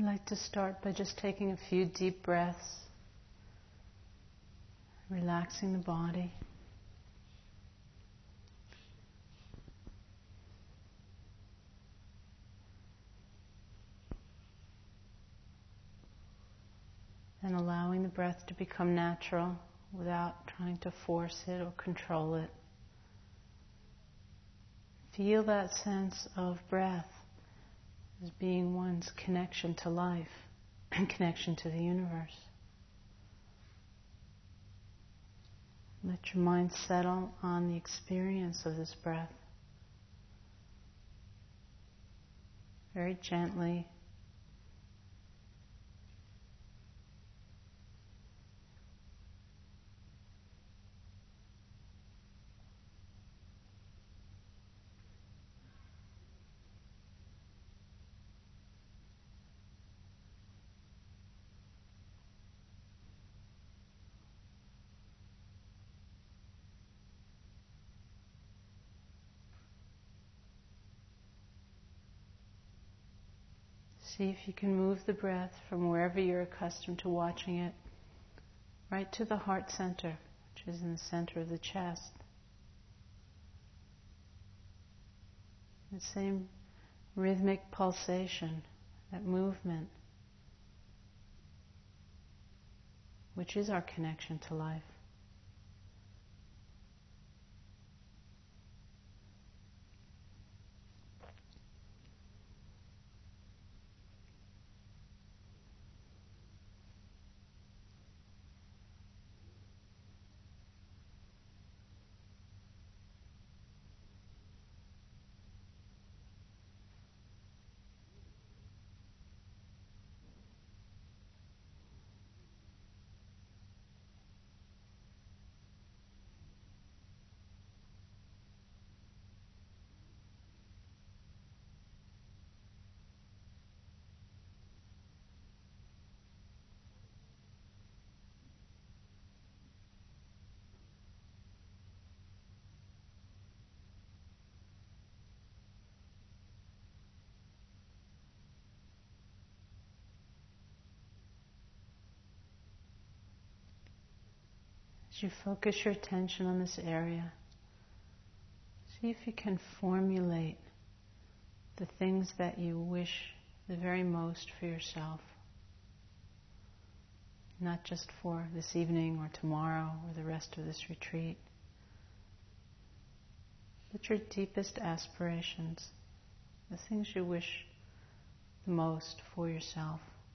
I'd like to start by just taking a few deep breaths, relaxing the body. And allowing the breath to become natural without trying to force it or control it. Feel that sense of breath as being one's connection to life and connection to the universe. Let your mind settle on the experience of this breath. Very gently. See if you can move the breath from wherever you're accustomed to watching it, right to the heart center, which is in the center of the chest. The same rhythmic pulsation, that movement, which is our connection to life. As you focus your attention on this area, see if you can formulate the things that you wish the very most for yourself. Not just for this evening or tomorrow or the rest of this retreat, but your deepest aspirations, the things you wish the most for yourself.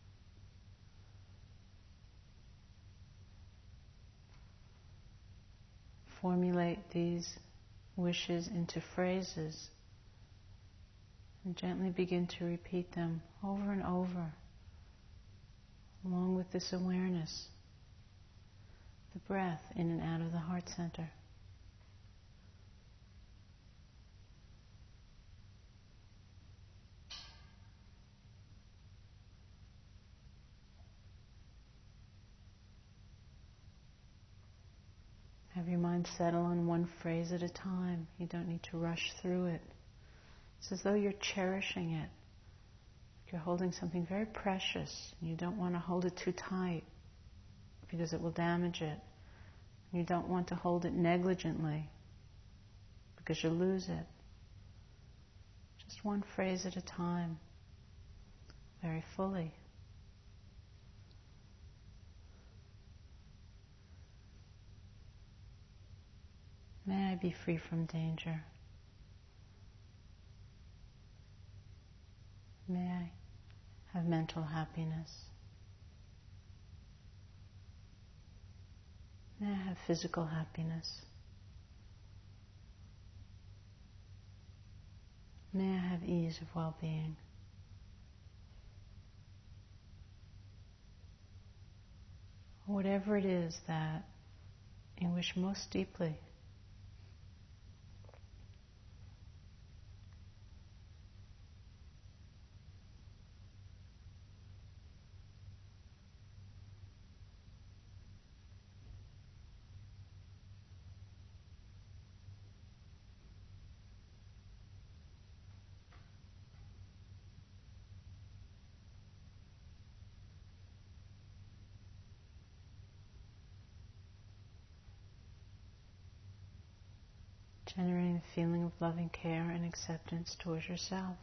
Formulate these wishes into phrases and gently begin to repeat them over and over, along with this awareness, the breath in and out of the heart center. Have your mind settle on one phrase at a time. You don't need to rush through it. It's as though you're cherishing it. You're holding something very precious. You don't want to hold it too tight because it will damage it. You don't want to hold it negligently because you'll lose it. Just one phrase at a time, very fully. May I be free from danger. May I have mental happiness. May I have physical happiness. May I have ease of well-being. Whatever it is that you wish most deeply. generating a feeling of loving care and acceptance towards yourself.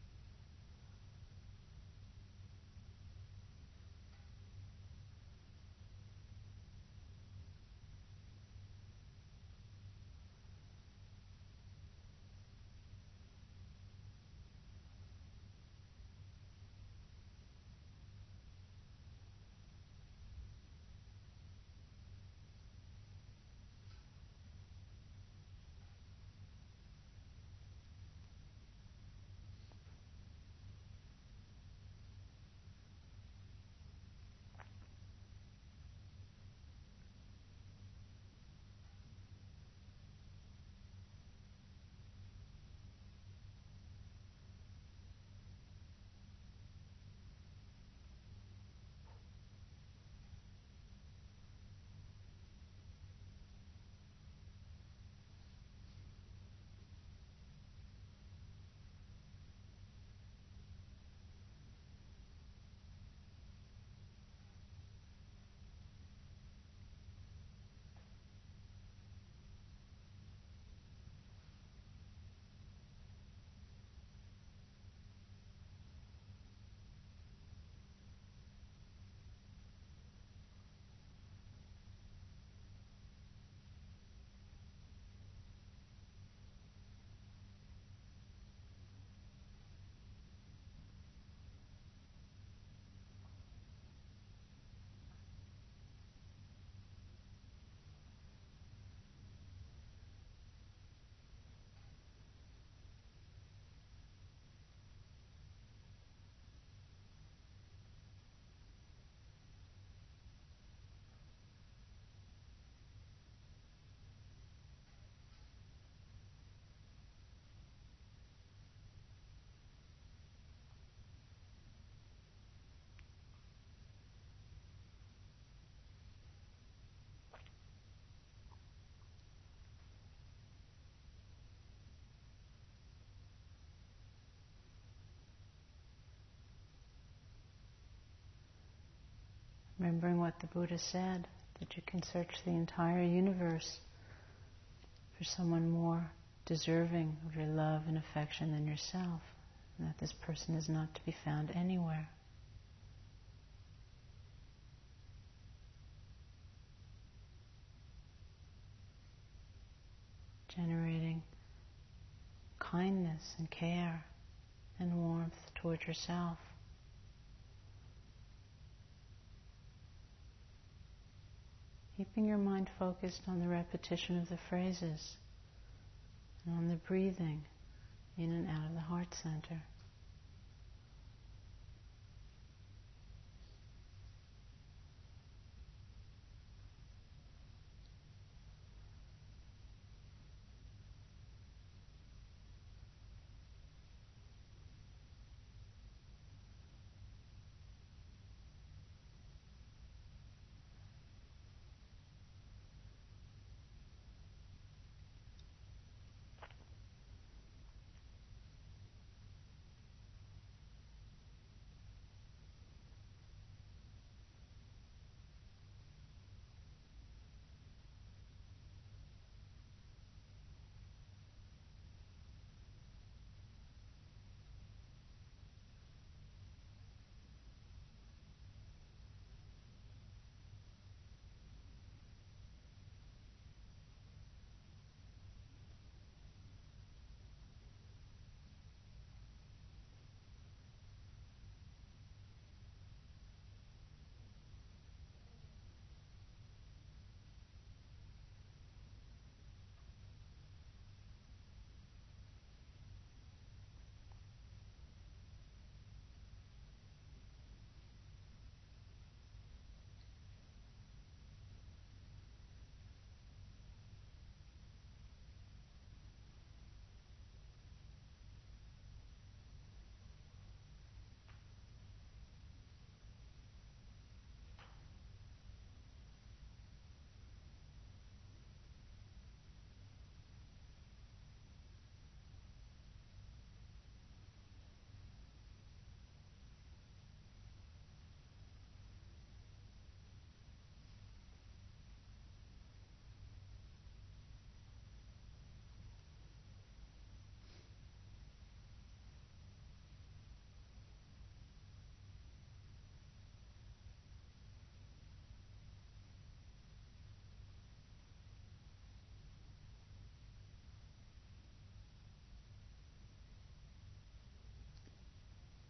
Remembering what the Buddha said, that you can search the entire universe for someone more deserving of your love and affection than yourself, and that this person is not to be found anywhere. Generating kindness and care and warmth towards yourself. Keeping your mind focused on the repetition of the phrases and on the breathing in and out of the heart center.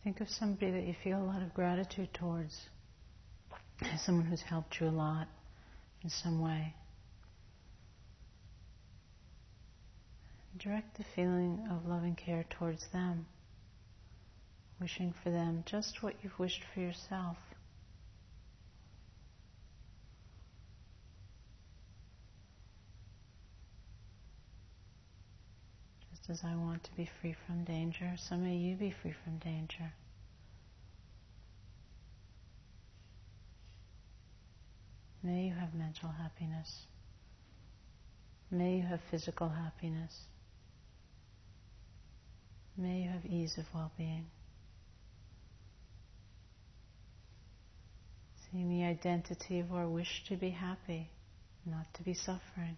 Think of somebody that you feel a lot of gratitude towards, someone who's helped you a lot in some way. Direct the feeling of loving care towards them, wishing for them just what you've wished for yourself. Just as I want to be free from danger, so may you be free from danger. May you have mental happiness. May you have physical happiness. May you have ease of well-being. Seeing the identity of our wish to be happy, not to be suffering.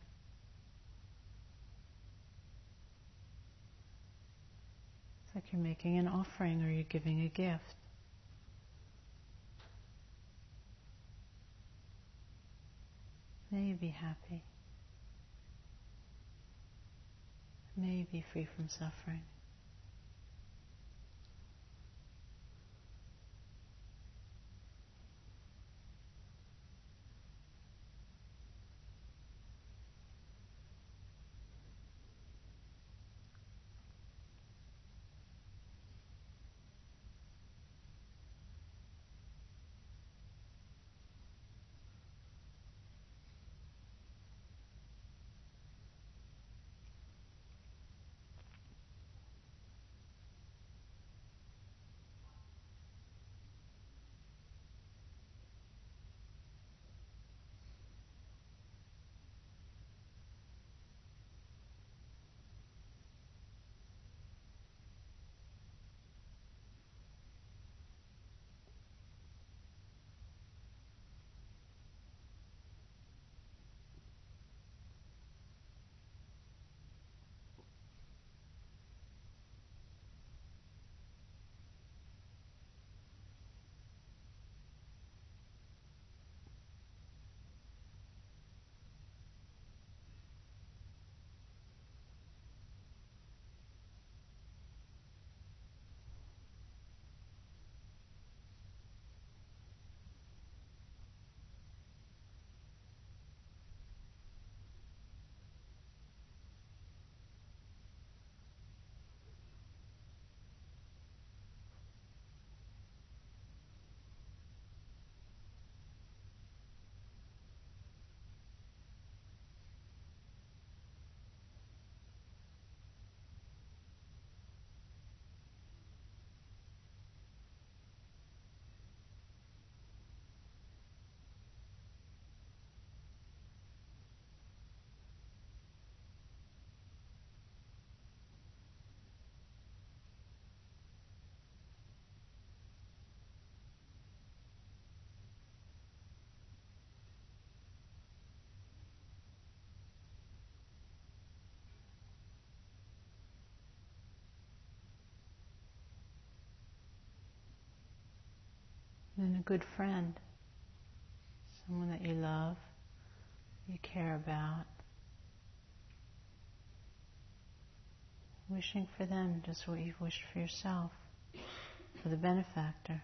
It's like you're making an offering or you're giving a gift. May you be happy. May you be free from suffering. And a good friend, someone that you love, you care about, wishing for them just what you've wished for yourself, for the benefactor.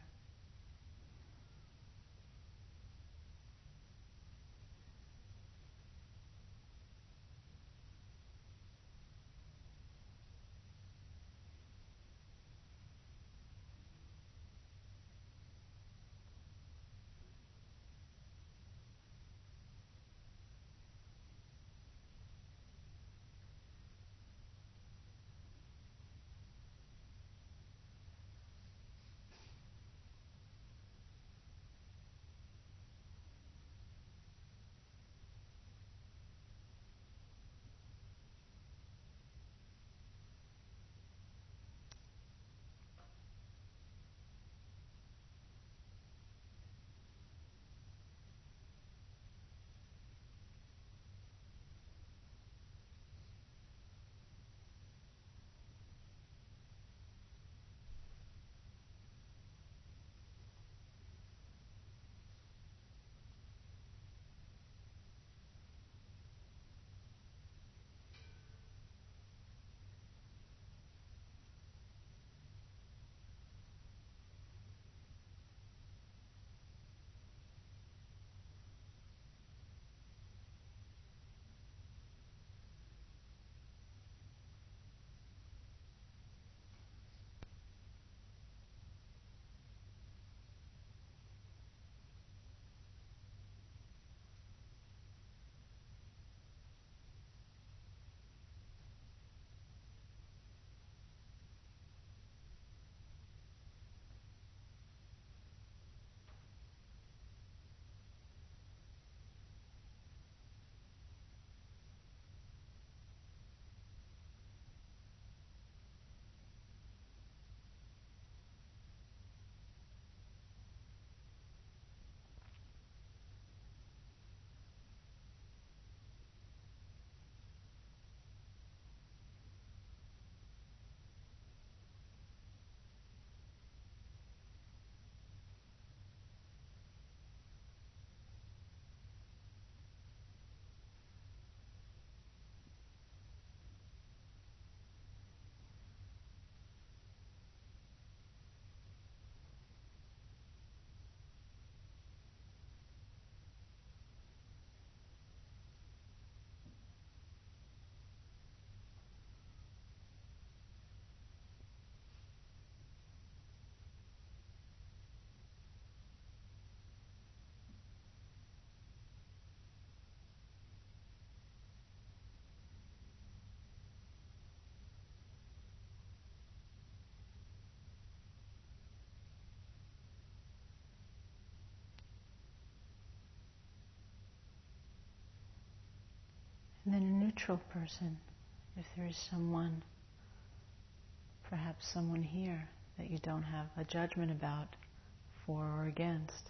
And then a neutral person, if there is someone, perhaps someone here that you don't have a judgment about, for or against,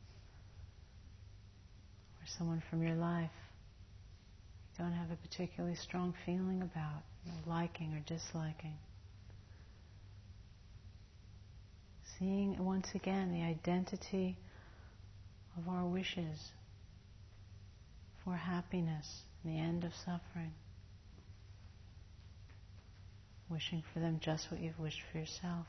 or someone from your life you don't have a particularly strong feeling about, liking or disliking. Seeing once again the identity of our wishes for happiness and the end of suffering. Wishing for them just what you've wished for yourself.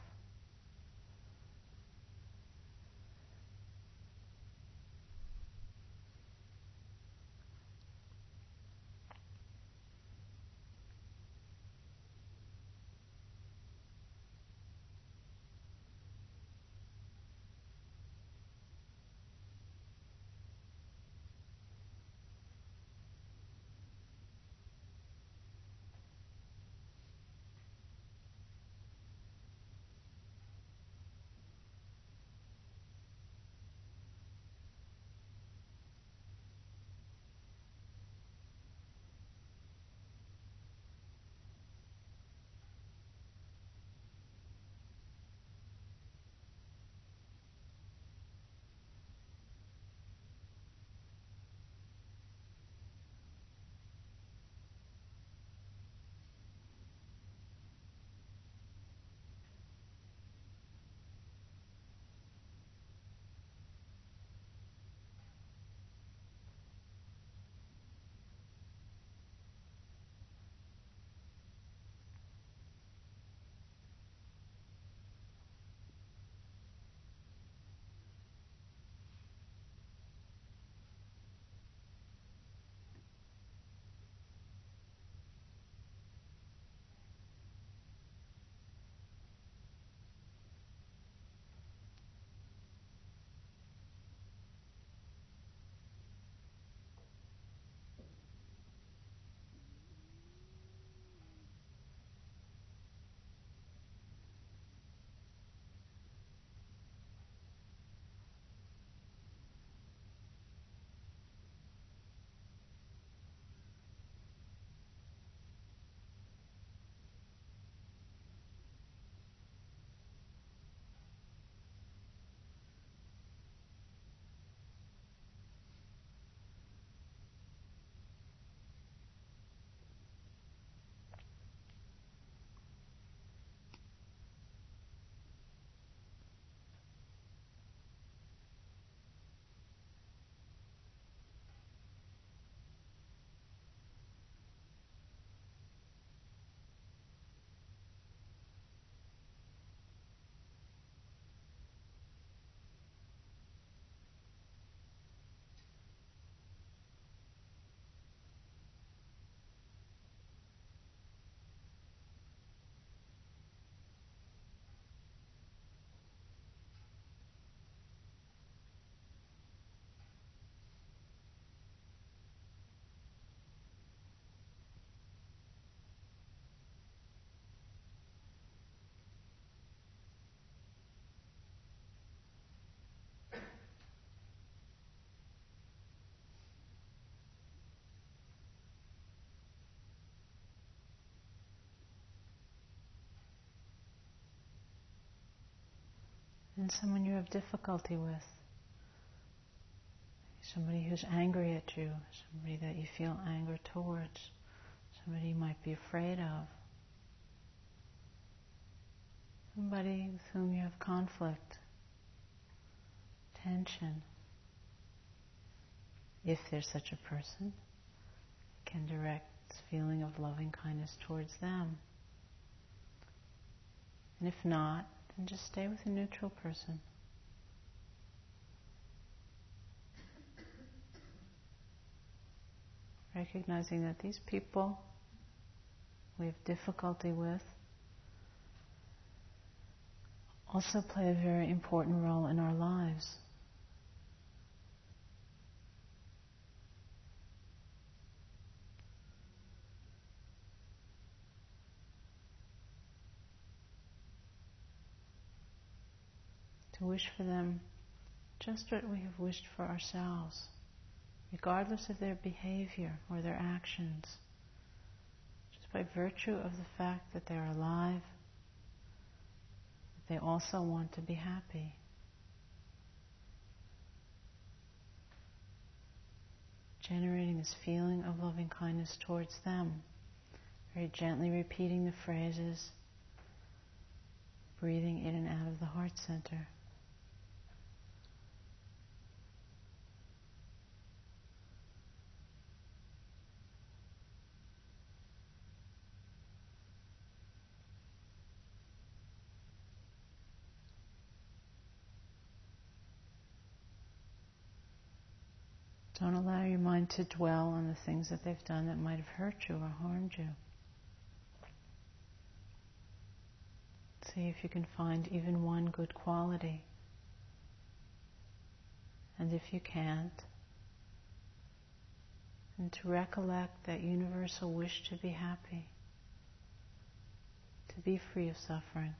And someone you have difficulty with. Somebody who's angry at you, somebody that you feel anger towards, somebody you might be afraid of, somebody with whom you have conflict, tension. If there's such a person, you can direct this feeling of loving kindness towards them. And if not, then just stay with a neutral person. Recognizing that these people we have difficulty with also play a very important role in our lives. To wish for them just what we have wished for ourselves. regardless of their behavior or their actions, just by virtue of the fact that they're alive, that they also want to be happy. Generating this feeling of loving kindness towards them, very gently repeating the phrases, breathing in and out of the heart center. Don't allow your mind to dwell on the things that they've done that might have hurt you or harmed you. See if you can find even one good quality. And if you can't, then to recollect that universal wish to be happy, to be free of suffering.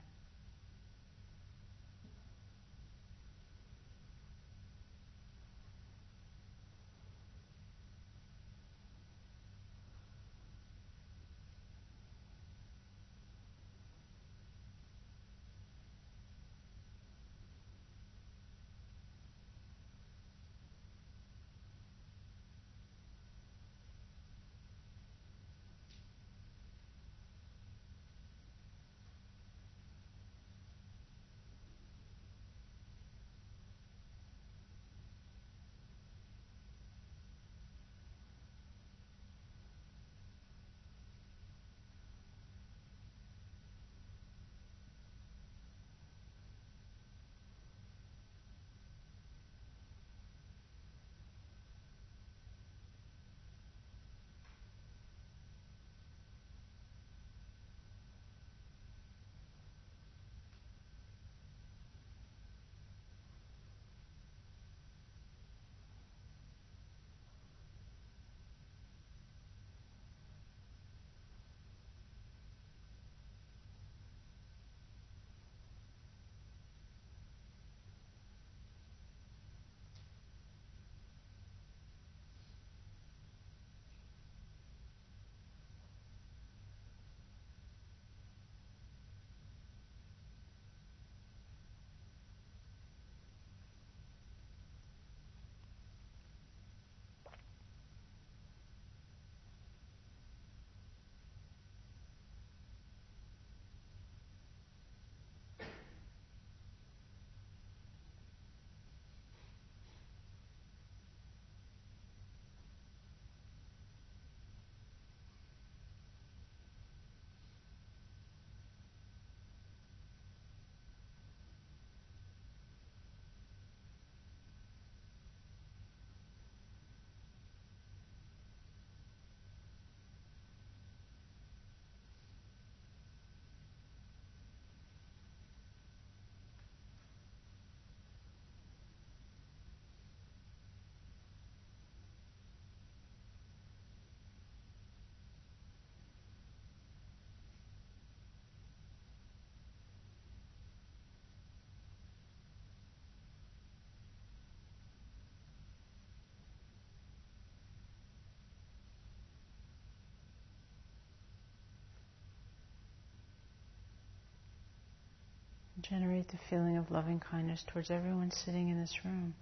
Generate the feeling of loving kindness towards everyone sitting in this room.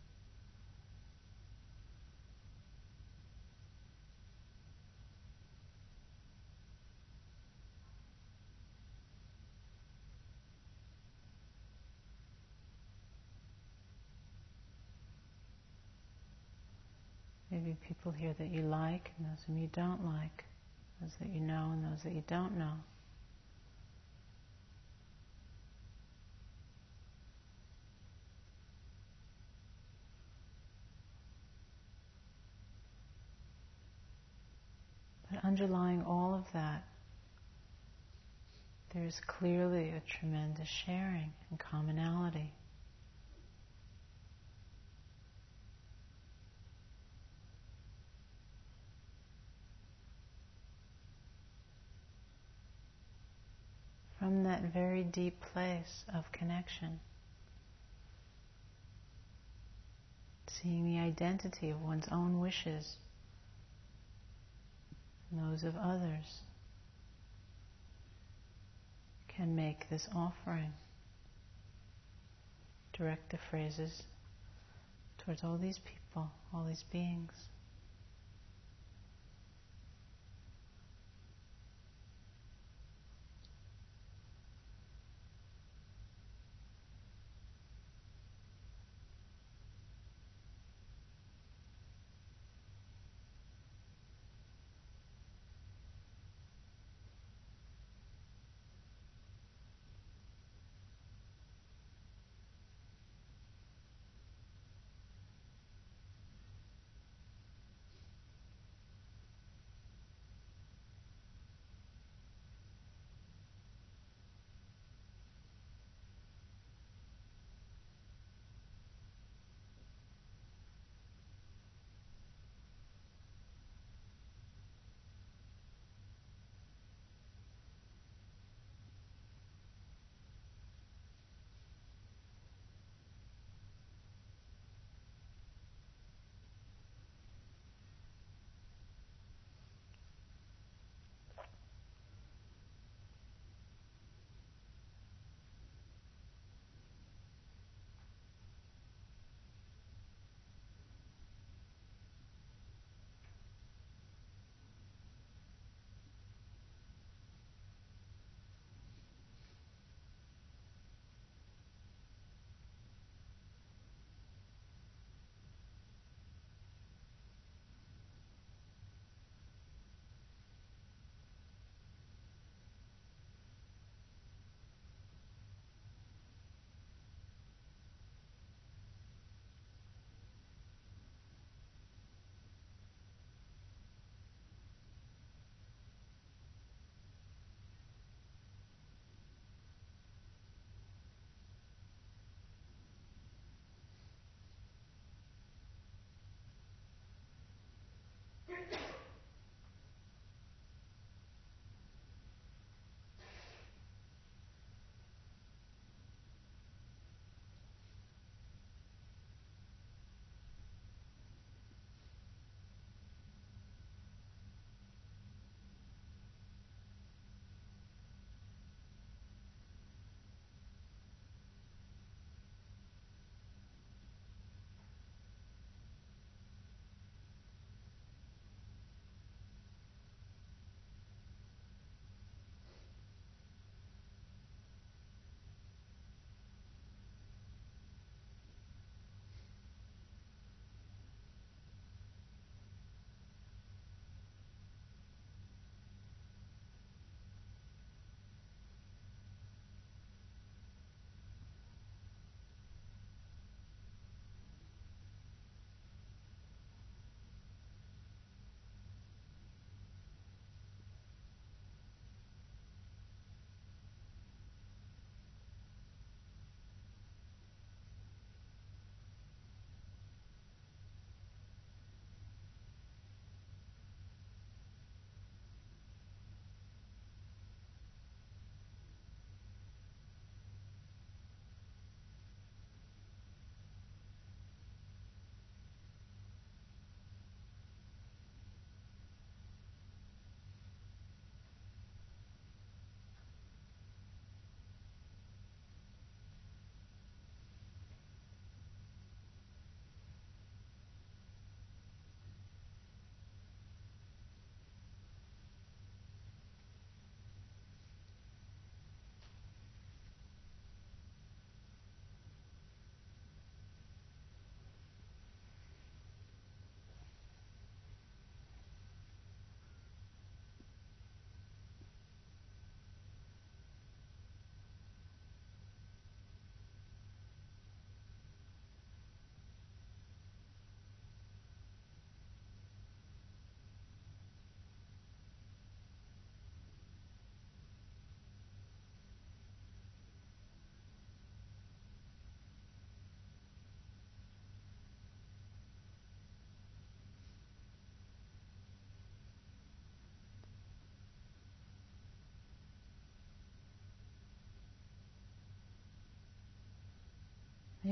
Maybe people here that you like and those whom you don't like, those that you know and those that you don't know. But underlying all of that, there is clearly a tremendous sharing and commonality. From that very deep place of connection, seeing the identity of one's own wishes and those of others can make this offering. Direct the phrases towards all these people, all these beings.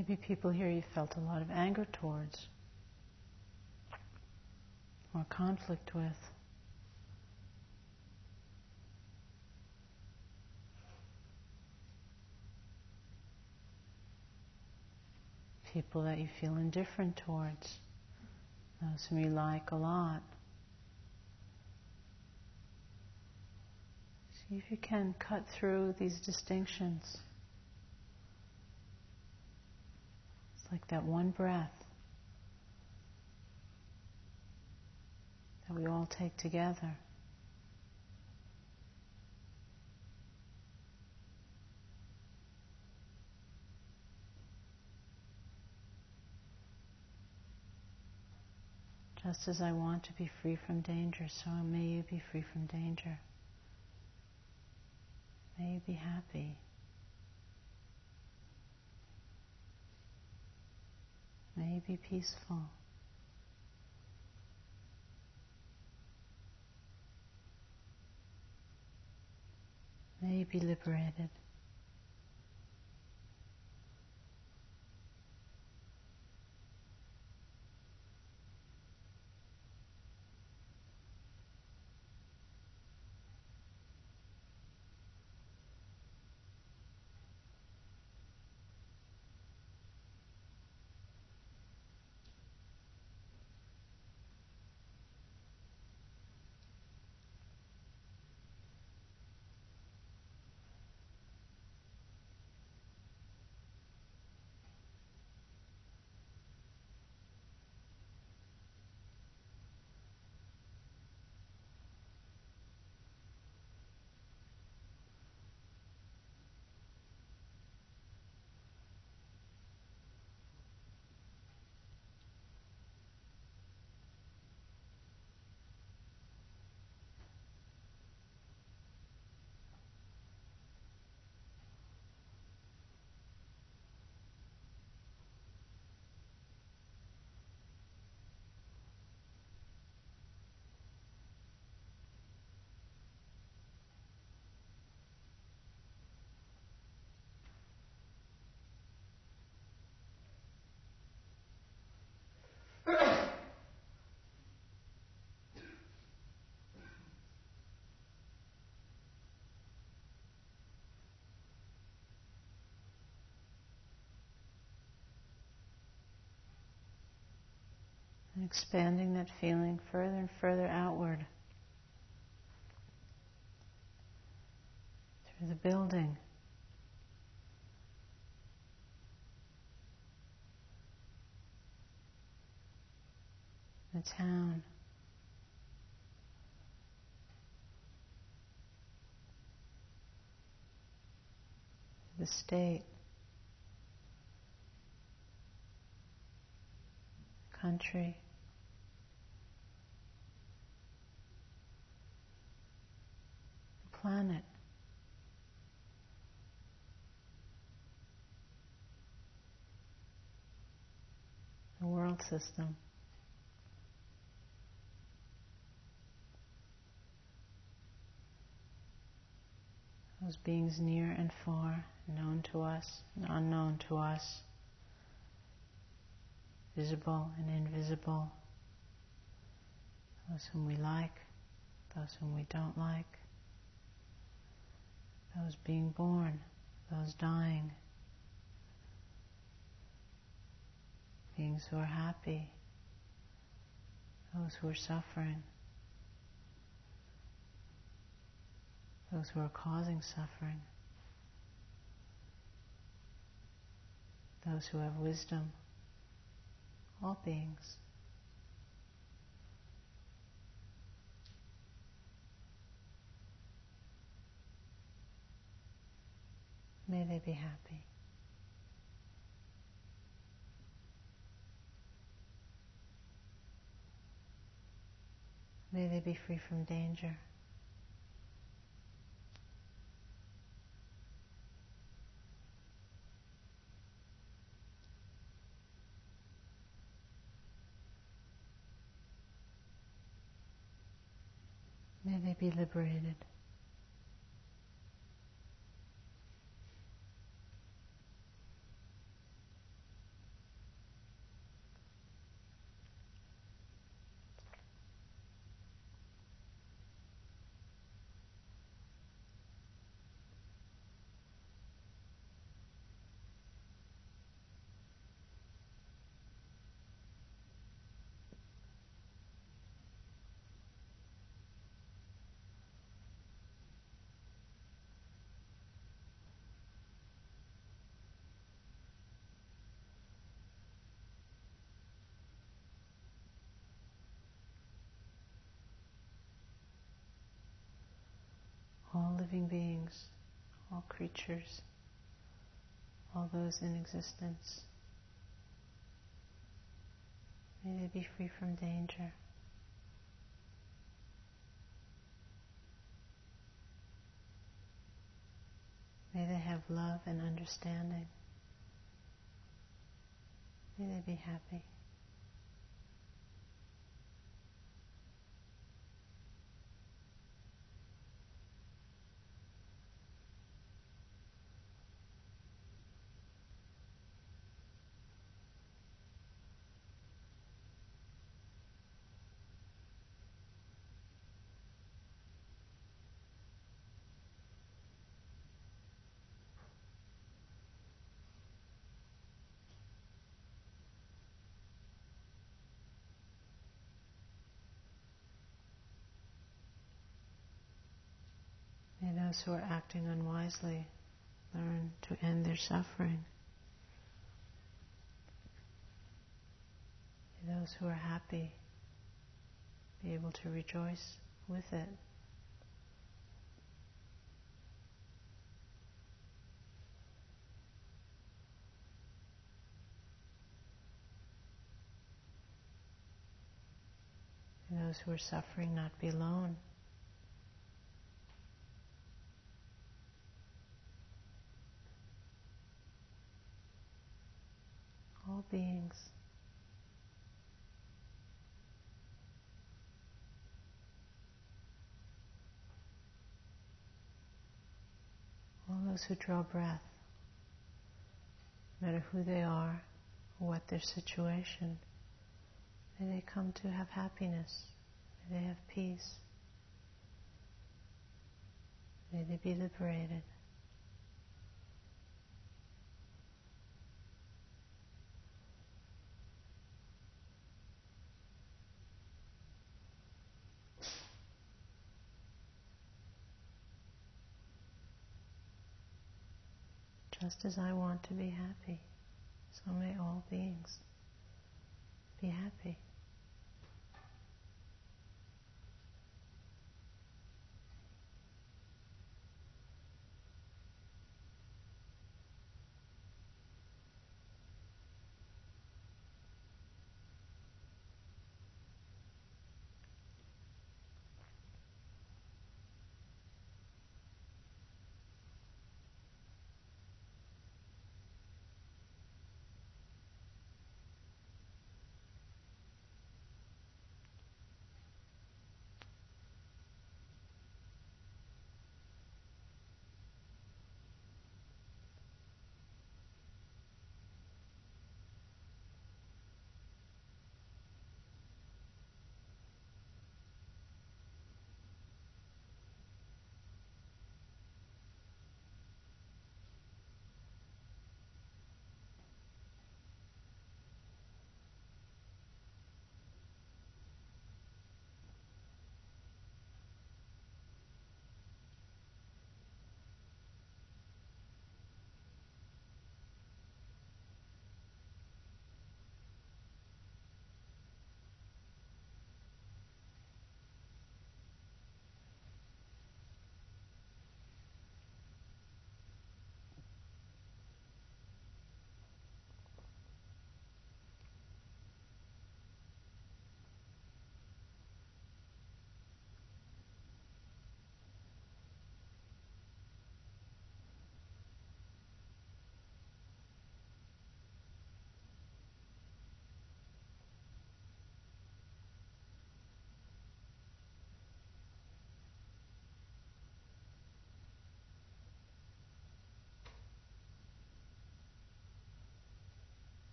Maybe people here you felt a lot of anger towards, or conflict with. People that you feel indifferent towards, those whom you like a lot. See if you can cut through these distinctions. It's like that one breath that we all take together. Just as I want to be free from danger, so may you be free from danger. May you be happy. May you be peaceful. May you be liberated. And expanding that feeling further and further outward through the building, the town, the state, country, the planet. The world system. Those beings near and far, known to us and unknown to us, visible and invisible, those whom we like, those whom we don't like, those being born, those dying, beings who are happy, those who are suffering, those who are causing suffering, those who have wisdom, all beings. May they be happy. May they be free from danger. May they be liberated. living beings, all creatures, all those in existence. May they be free from danger. May they have love and understanding. May they be happy. May those who are acting unwisely learn to end their suffering. May those who are happy be able to rejoice with it. May those who are suffering not be alone. All beings. All those who draw breath, no matter who they are or what their situation, may they come to have happiness, may they have peace, may they be liberated. Just as I want to be happy, so may all beings be happy.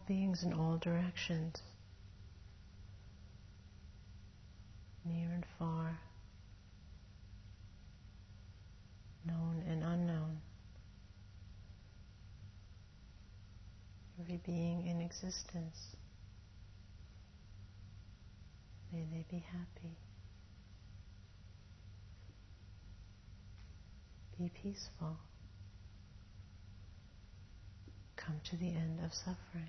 all beings in all directions, near and far, known and unknown, every being in existence. May they be happy. Be peaceful. Come to the end of suffering.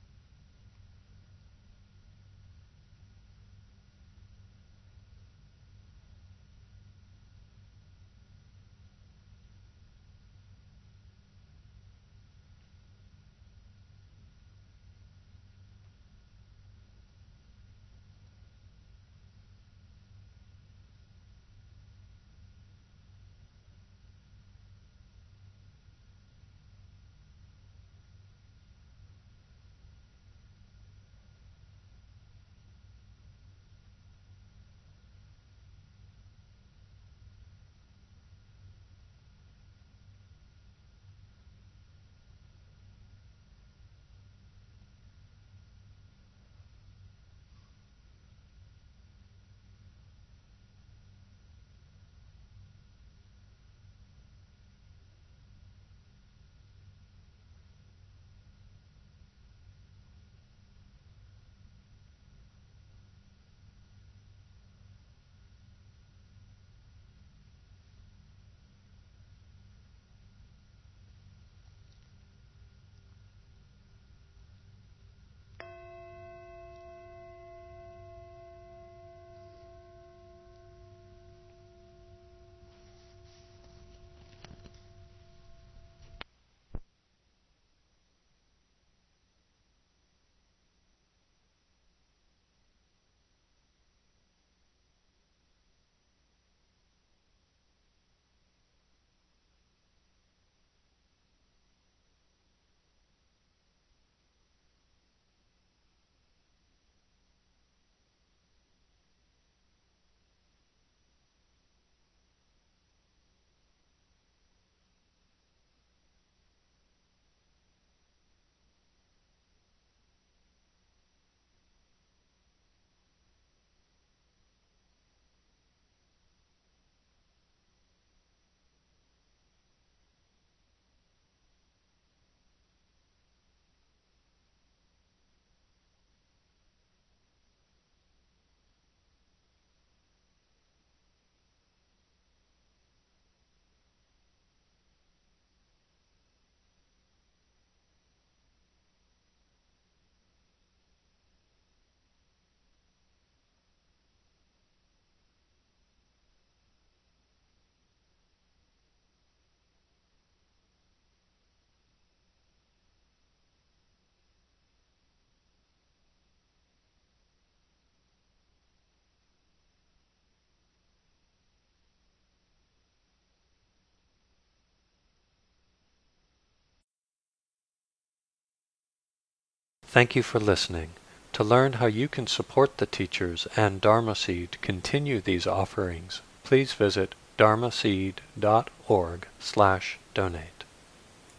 Thank you for listening. To learn how you can support the teachers and Dharma Seed continue these offerings, please visit dharmaseed.org/donate.